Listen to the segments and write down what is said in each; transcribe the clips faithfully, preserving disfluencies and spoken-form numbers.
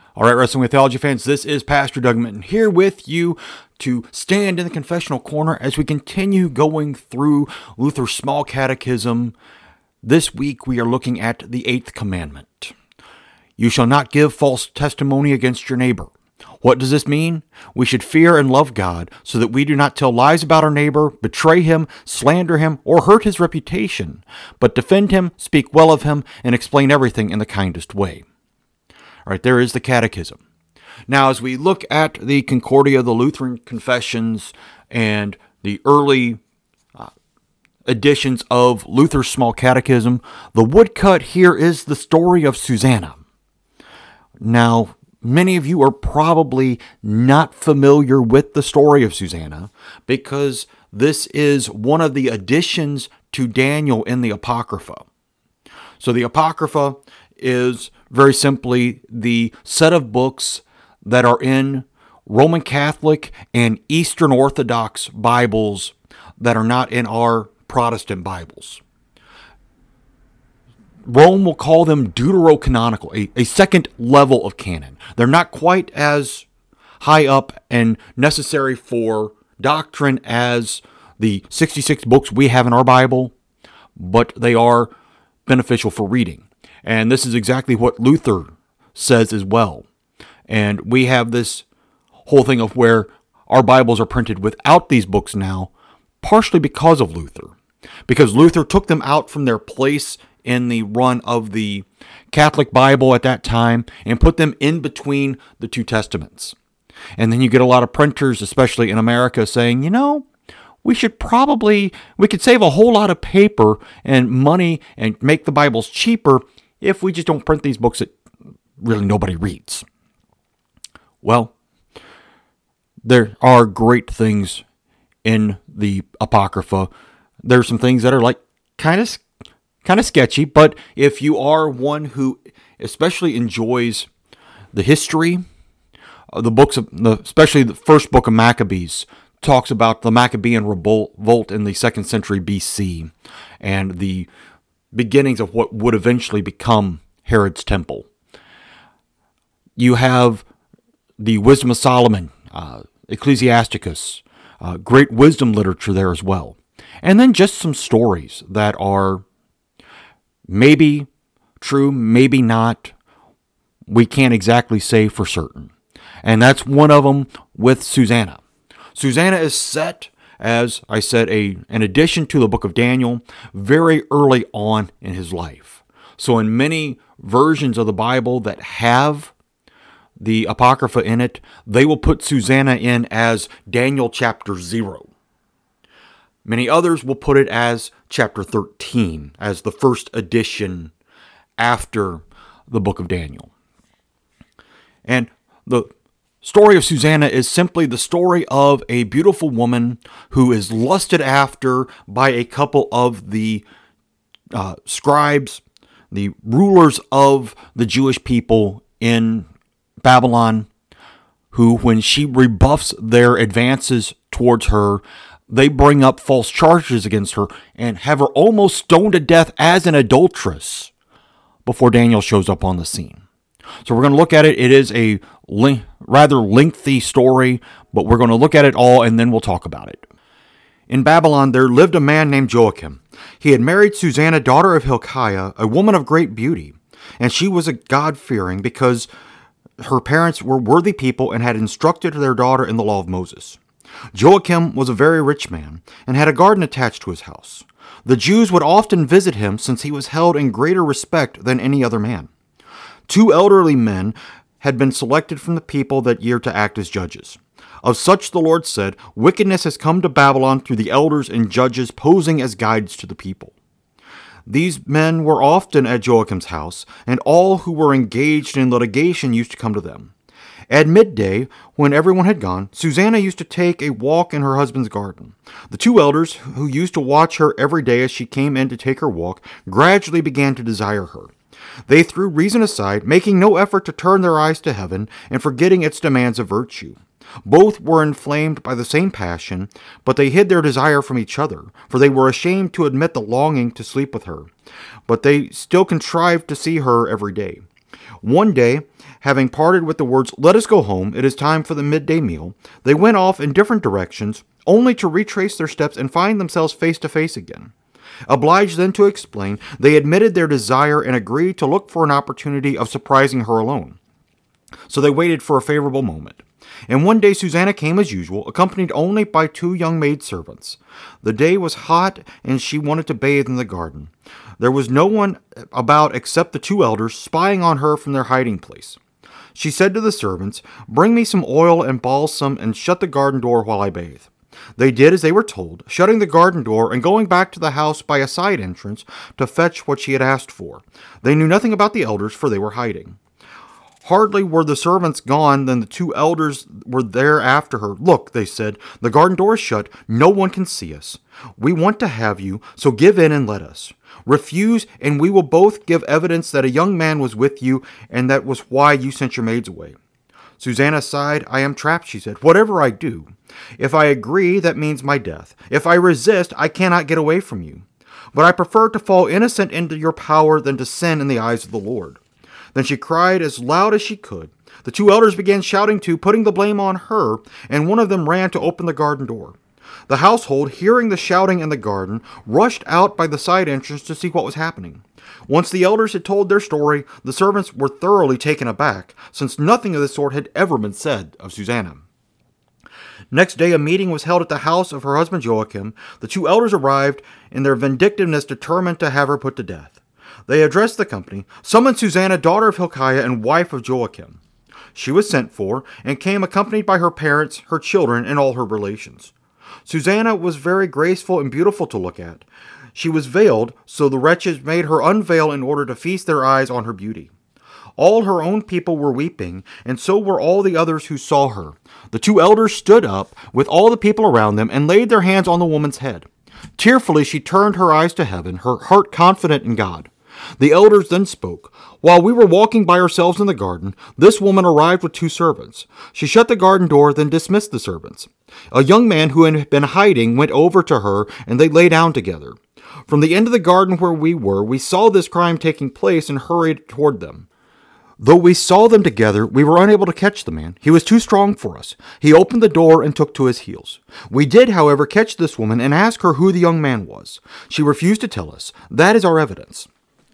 All right, Wrestling with Theology fans, this is Pastor Doug Minton here with you to stand in the confessional corner as we continue going through Luther's Small Catechism. This week we are looking at the eighth commandment. You shall not give false testimony against your neighbor. What does this mean? We should fear and love God so that we do not tell lies about our neighbor, betray him, slander him, or hurt his reputation, but defend him, speak well of him, and explain everything in the kindest way. All right, there is the Catechism. Now, as we look at the Concordia, the Lutheran Confessions, and the early uh, editions of Luther's Small Catechism, the woodcut here is the story of Susanna. Now, many of you are probably not familiar with the story of Susanna because this is one of the additions to Daniel in the Apocrypha. So the Apocrypha is very simply the set of books that are in Roman Catholic and Eastern Orthodox Bibles that are not in our Protestant Bibles. Rome will call them deuterocanonical, a, a second level of canon. They're not quite as high up and necessary for doctrine as the sixty-six books we have in our Bible, but they are beneficial for reading. And this is exactly what Luther says as well. And we have this whole thing of where our Bibles are printed without these books now, partially because of Luther. Because Luther took them out from their place in the run of the Catholic Bible at that time and put them in between the two testaments. And then you get a lot of printers, especially in America, saying, you know, we should probably, we could save a whole lot of paper and money and make the Bibles cheaper if we just don't print these books that really nobody reads. Well, there are great things in the Apocrypha. There's some things that are like kind of kind of sketchy, but if you are one who especially enjoys the history, uh, the books of the, especially the first book of Maccabees talks about the Maccabean revolt in the second century B C and the beginnings of what would eventually become Herod's temple. You have the Wisdom of Solomon, uh, Ecclesiasticus, uh, great wisdom literature there as well. And then just some stories that are maybe true, maybe not. We can't exactly say for certain. And that's one of them with Susanna. Susanna is set, as I said, a an addition to the book of Daniel very early on in his life. So in many versions of the Bible that have the Apocrypha in it, they will put Susanna in as Daniel chapter zero. Many others will put it as chapter thirteen, as the first edition after the book of Daniel. And the story of Susanna is simply the story of a beautiful woman who is lusted after by a couple of the uh, scribes, the rulers of the Jewish people in Babylon, who, when she rebuffs their advances towards her, they bring up false charges against her and have her almost stoned to death as an adulteress before Daniel shows up on the scene. So we're going to look at it. It is a le- rather lengthy story, but we're going to look at it all and then we'll talk about it. In Babylon, there lived a man named Joachim. He had married Susanna, daughter of Hilkiah, a woman of great beauty, and she was a God-fearing because her parents were worthy people and had instructed their daughter in the law of Moses. Joachim was a very rich man and had a garden attached to his house. The Jews would often visit him since he was held in greater respect than any other man. Two elderly men had been selected from the people that year to act as judges. Of such the Lord said, "Wickedness has come to Babylon through the elders and judges posing as guides to the people." These men were often at Joachim's house, and all who were engaged in litigation used to come to them. At midday, when everyone had gone, Susanna used to take a walk in her husband's garden. The two elders, who used to watch her every day as she came in to take her walk, gradually began to desire her. They threw reason aside, making no effort to turn their eyes to heaven and forgetting its demands of virtue. Both were inflamed by the same passion, but they hid their desire from each other, for they were ashamed to admit the longing to sleep with her. But they still contrived to see her every day. One day, Having parted with the words, "Let us go home, it is time for the midday meal," they went off in different directions, only to retrace their steps and find themselves face to face again. Obliged then to explain, they admitted their desire and agreed to look for an opportunity of surprising her alone. So they waited for a favorable moment. And one day Susanna came as usual, accompanied only by two young maidservants. The day was hot, and she wanted to bathe in the garden. There was no one about except the two elders, spying on her from their hiding place. She said to the servants, "Bring me some oil and balsam, and shut the garden door while I bathe." They did as they were told, shutting the garden door and going back to the house by a side entrance to fetch what she had asked for. They knew nothing about the elders, for they were hiding. Hardly were the servants gone than the two elders were there after her. "Look," they said, "the garden door is shut. No one can see us. We want to have you, so give in and let us. Refuse, and we will both give evidence that a young man was with you, and that was why you sent your maids away." Susanna sighed. "I am trapped," she said, "whatever I do. If I agree, that means my death. If I resist, I cannot get away from you. But I prefer to fall innocent into your power than to sin in the eyes of the Lord." Then she cried as loud as she could. The two elders began shouting too, putting the blame on her, and one of them ran to open the garden door. The household, hearing the shouting in the garden, rushed out by the side entrance to see what was happening. Once the elders had told their story, the servants were thoroughly taken aback, since nothing of the sort had ever been said of Susanna. Next day a meeting was held at the house of her husband Joachim. The two elders arrived, in their vindictiveness determined to have her put to death. They addressed the company, "Summon Susanna, daughter of Hilkiah and wife of Joachim." She was sent for, and came accompanied by her parents, her children, and all her relations. Susanna was very graceful and beautiful to look at. She was veiled, so the wretches made her unveil in order to feast their eyes on her beauty. All her own people were weeping, and so were all the others who saw her. The two elders stood up, with all the people around them, and laid their hands on the woman's head. Tearfully she turned her eyes to heaven, her heart confident in God. The elders then spoke. "While we were walking by ourselves in the garden, this woman arrived with two servants. She shut the garden door, then dismissed the servants. A young man who had been hiding went over to her, and they lay down together. From the end of the garden where we were, we saw this crime taking place and hurried toward them. Though we saw them together, we were unable to catch the man. He was too strong for us. He opened the door and took to his heels. We did, however, catch this woman and ask her who the young man was. She refused to tell us. That is our evidence."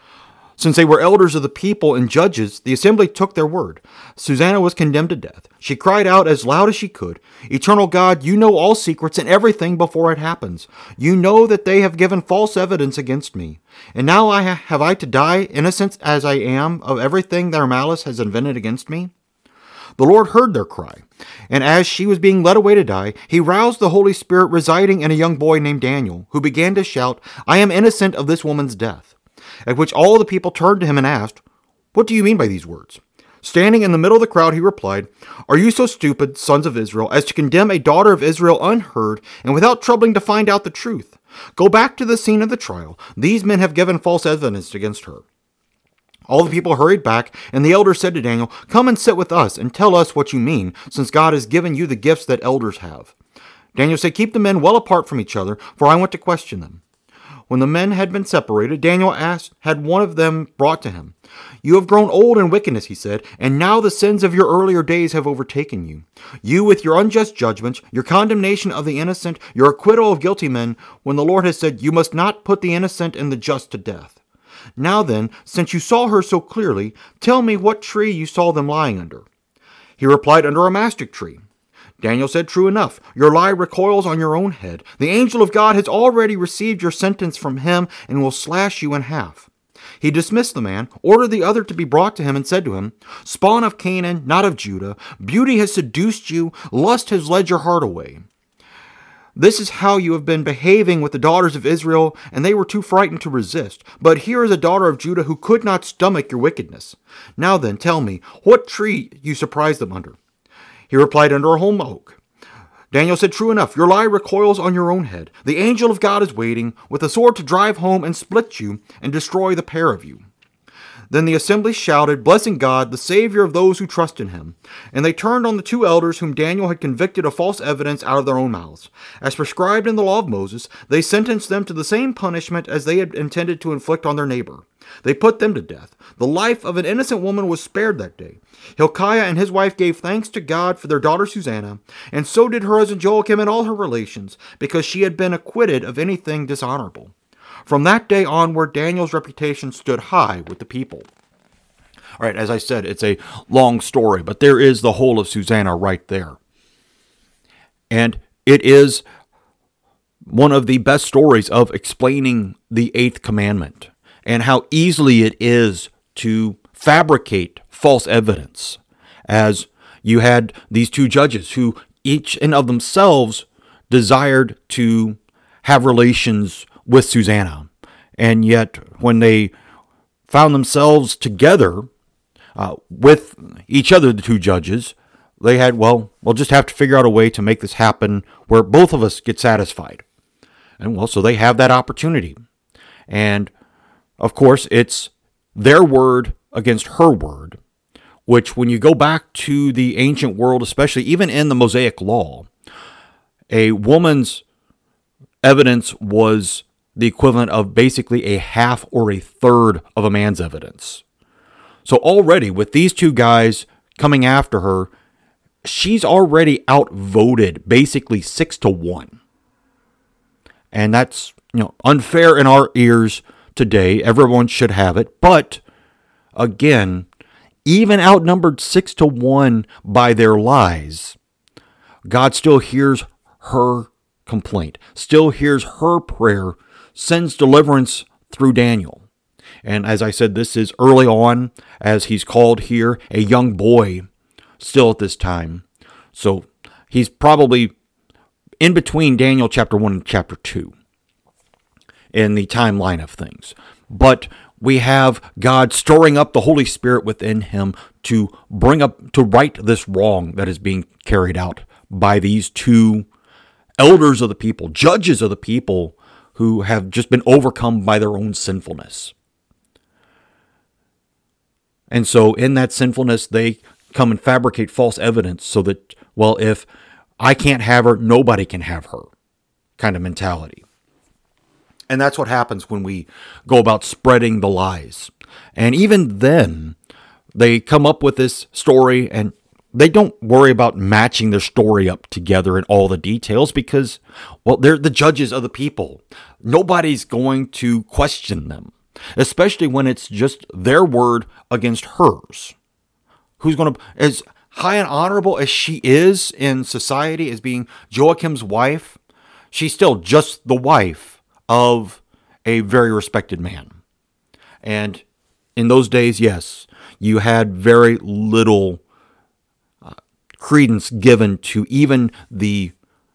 Since they were elders of the people and judges, the assembly took their word. Susanna was condemned to death. She cried out as loud as she could, "Eternal God, you know all secrets and everything before it happens. You know that they have given false evidence against me. And now I ha- have I to die, innocent as I am, of everything their malice has invented against me?" The Lord heard their cry, and as she was being led away to die, he roused the Holy Spirit residing in a young boy named Daniel, who began to shout, "I am innocent of this woman's death." At which all the people turned to him and asked, "What do you mean by these words?" Standing in the middle of the crowd, he replied, "Are you so stupid, sons of Israel, as to condemn a daughter of Israel unheard and without troubling to find out the truth? Go back to the scene of the trial. These men have given false evidence against her." All the people hurried back, and the elders said to Daniel, "Come and sit with us and tell us what you mean, since God has given you the gifts that elders have." Daniel said, "Keep the men well apart from each other, for I want to question them." When the men had been separated, Daniel asked, had one of them brought to him. "You have grown old in wickedness," he said, "and now the sins of your earlier days have overtaken you. You with your unjust judgments, your condemnation of the innocent, your acquittal of guilty men, when the Lord has said, 'You must not put the innocent and the just to death.' Now then, since you saw her so clearly, tell me what tree you saw them lying under." He replied, "Under a mastic tree." Daniel said, "True enough. Your lie recoils on your own head. The angel of God has already received your sentence from him and will slash you in half." He dismissed the man, ordered the other to be brought to him, and said to him, "Spawn of Canaan, not of Judah, beauty has seduced you, lust has led your heart away. This is how you have been behaving with the daughters of Israel, and they were too frightened to resist. But here is a daughter of Judah who could not stomach your wickedness. Now then, tell me, what tree you surprised them under?" He replied, "Under a holm oak." Daniel said, "True enough. Your lie recoils on your own head. The angel of God is waiting with a sword to drive home and split you and destroy the pair of you." Then the assembly shouted, blessing God, the Savior of those who trust in him. And they turned on the two elders whom Daniel had convicted of false evidence out of their own mouths. As prescribed in the law of Moses, they sentenced them to the same punishment as they had intended to inflict on their neighbor. They put them to death. The life of an innocent woman was spared that day. Hilkiah and his wife gave thanks to God for their daughter Susanna, and so did her husband Joachim and all her relations, because she had been acquitted of anything dishonorable. From that day onward, Daniel's reputation stood high with the people. All right, as I said, it's a long story, but there is the whole of Susanna right there. And it is one of the best stories of explaining the eighth commandment and how easily it is to fabricate false evidence, as you had these two judges who each and of themselves desired to have relations with Susanna. And yet when they found themselves together uh, with each other, the two judges, they had, well, we'll just have to figure out a way to make this happen where both of us get satisfied. And well, so they have that opportunity. And of course, it's their word against her word, which when you go back to the ancient world, especially even in the Mosaic Law, a woman's evidence was the equivalent of basically a half or a third of a man's evidence. So already with these two guys coming after her, she's already outvoted basically six to one. And that's, you know, unfair in our ears today. Everyone should have it. But again, even outnumbered six to one by their lies, God still hears her complaint, still hears her prayer, sends deliverance through Daniel. And as I said, this is early on, as he's called here, a young boy still at this time. So he's probably in between Daniel chapter one and chapter two in the timeline of things. But we have God storing up the Holy Spirit within him to bring up, to right this wrong that is being carried out by these two elders of the people, judges of the people who have just been overcome by their own sinfulness. And so in that sinfulness, they come and fabricate false evidence so that, well, if I can't have her, nobody can have her kind of mentality. And that's what happens when we go about spreading the lies. And even then, they come up with this story and they don't worry about matching their story up together in all the details because, well, they're the judges of the people. Nobody's going to question them, especially when it's just their word against hers. Who's going to, as high and honorable as she is in society as being Joachim's wife, she's still just the wife of a very respected man. And in those days, yes, you had very little uh, credence given to even the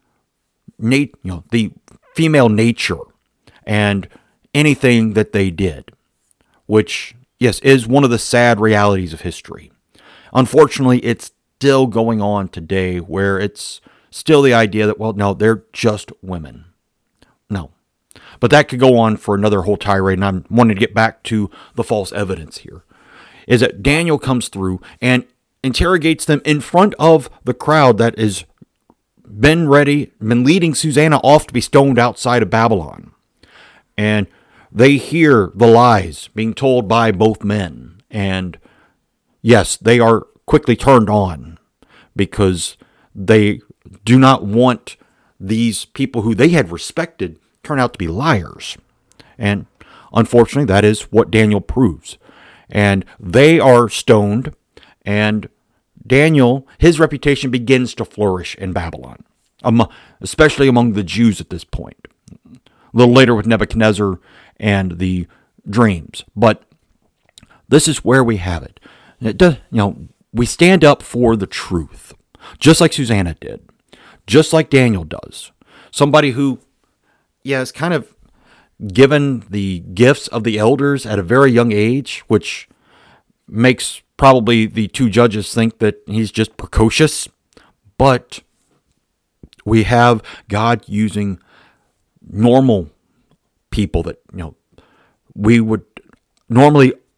nat- you know, the female nature and anything that they did, which, yes, is one of the sad realities of history. Unfortunately, it's still going on today where it's still the idea that, well, no, they're just women. No. But that could go on for another whole tirade, and I'm wanting to get back to the false evidence here. Is that Daniel comes through and interrogates them in front of the crowd that has been ready, been leading Susanna off to be stoned outside of Babylon. And they hear the lies being told by both men. And yes, they are quickly turned on because they do not want these people who they had respected turn out to be liars. And unfortunately, that is what Daniel proves. And they are stoned, and Daniel, his reputation begins to flourish in Babylon, especially among the Jews at this point. A little later with Nebuchadnezzar and the dreams. But this is where we have it. It does, you know, we stand up for the truth, just like Susanna did, just like Daniel does. Somebody who, yeah, is kind of given the gifts of the elders at a very young age, which makes probably the two judges think that he's just precocious. But we have God using normal people that, you know, we would normally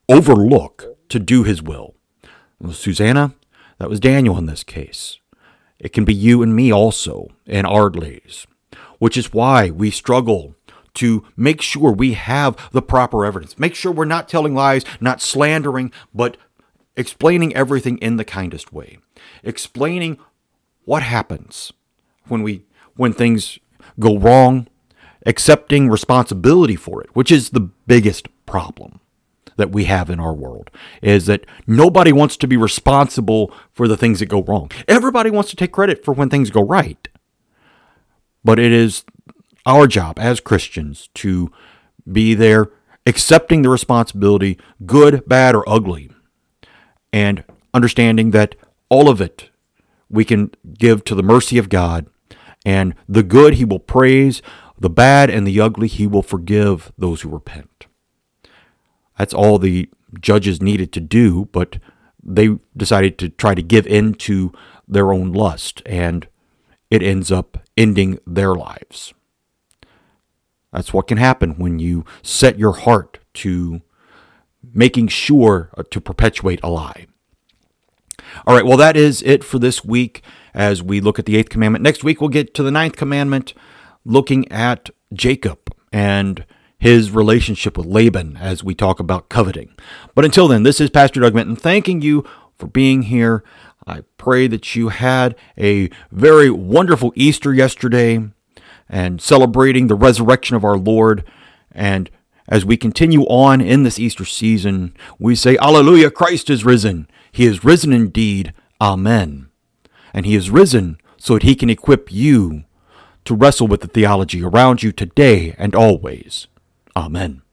overlook to do his will. Well, Susanna, that was Daniel in this case. It can be you and me also in our days, which is why we struggle to make sure we have the proper evidence. Make sure we're not telling lies, not slandering, but explaining everything in the kindest way. Explaining what happens when we when things go wrong, accepting responsibility for it, which is the biggest problem that we have in our world, is that nobody wants to be responsible for the things that go wrong. Everybody wants to take credit for when things go right. But it is our job as Christians to be there accepting the responsibility, good, bad, or ugly, and understanding that all of it we can give to the mercy of God, and the good he will praise, the bad and the ugly he will forgive those who repent. That's all the judges needed to do, but they decided to try to give in to their own lust, and it ends up ending their lives. That's what can happen when you set your heart to making sure to perpetuate a lie. All right, well, that is it for this week as we look at the eighth commandment. Next week, we'll get to the ninth commandment, looking at Jacob and his relationship with Laban as we talk about coveting. But until then, this is Pastor Doug Minton thanking you for being here. I pray that you had a very wonderful Easter yesterday and celebrating the resurrection of our Lord. And as we continue on in this Easter season, we say, Alleluia, Christ is risen. He is risen indeed. Amen. And he is risen so that he can equip you to wrestle with the theology around you today and always. Amen.